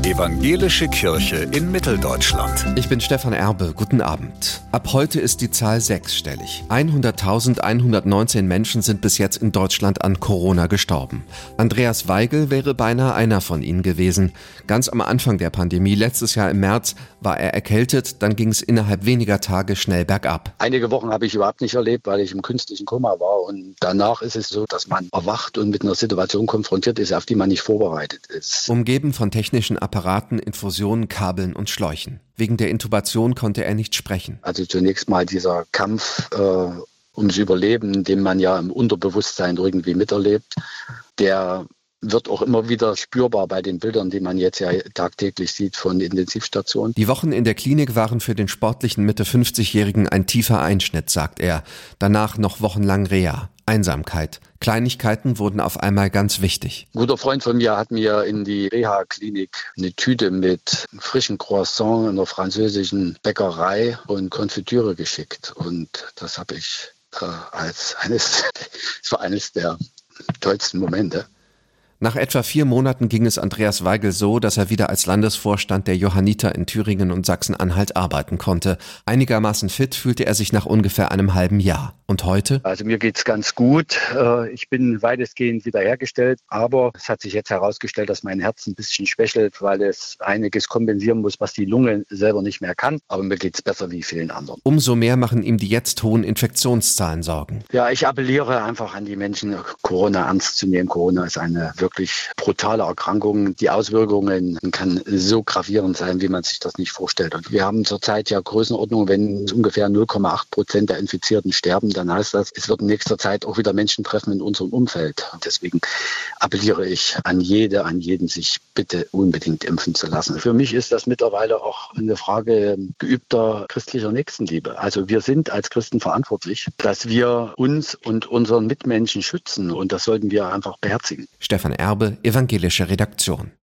Evangelische Kirche in Mitteldeutschland. Ich bin Stefan Erbe, guten Abend. Ab heute ist die Zahl sechsstellig. 100.119 Menschen sind bis jetzt in Deutschland an Corona gestorben. Andreas Weigel wäre beinahe einer von ihnen gewesen. Ganz am Anfang der Pandemie, letztes Jahr im März, war er erkältet, dann ging es innerhalb weniger Tage schnell bergab. Einige Wochen habe ich überhaupt nicht erlebt, weil ich im künstlichen Koma war. Und danach ist es so, dass man erwacht und mit einer Situation konfrontiert ist, auf die man nicht vorbereitet ist. Umgeben von technischen Apparaten, Infusionen, Kabeln und Schläuchen. Wegen der Intubation konnte er nicht sprechen. Also zunächst mal dieser Kampf ums Überleben, den man ja im Unterbewusstsein irgendwie miterlebt, der wird auch immer wieder spürbar bei den Bildern, die man jetzt ja tagtäglich sieht von Intensivstationen. Die Wochen in der Klinik waren für den sportlichen Mitte-50-Jährigen ein tiefer Einschnitt, sagt er. Danach noch wochenlang Reha. Einsamkeit. Kleinigkeiten wurden auf einmal ganz wichtig. Ein guter Freund von mir hat mir in die Reha-Klinik eine Tüte mit frischen Croissant in einer französischen Bäckerei und Konfitüre geschickt. Und das habe ich das war eines der tollsten Momente. Nach etwa 4 Monaten ging es Andreas Weigel so, dass er wieder als Landesvorstand der Johanniter in Thüringen und Sachsen-Anhalt arbeiten konnte. Einigermaßen fit fühlte er sich nach ungefähr einem halben Jahr. Und heute? Also mir geht's ganz gut. Ich bin weitestgehend wiederhergestellt, aber es hat sich jetzt herausgestellt, dass mein Herz ein bisschen schwächelt, weil es einiges kompensieren muss, was die Lunge selber nicht mehr kann. Aber mir geht's besser wie vielen anderen. Umso mehr machen ihm die jetzt hohen Infektionszahlen Sorgen. Ja, ich appelliere einfach an die Menschen, Corona ernst zu nehmen. Corona ist eine wirklich brutale Erkrankung. Die Auswirkungen kann so gravierend sein, wie man sich das nicht vorstellt. Und wir haben zurzeit ja Größenordnung, wenn ungefähr 0,8% der Infizierten sterben, dann heißt das, es wird in nächster Zeit auch wieder Menschen treffen in unserem Umfeld. Und deswegen appelliere ich an jeden, sich bitte unbedingt impfen zu lassen. Für mich ist das mittlerweile auch eine Frage geübter christlicher Nächstenliebe. Also wir sind als Christen verantwortlich, dass wir uns und unseren Mitmenschen schützen. Und das sollten wir einfach beherzigen. Stefan Erbe, Evangelische Redaktion.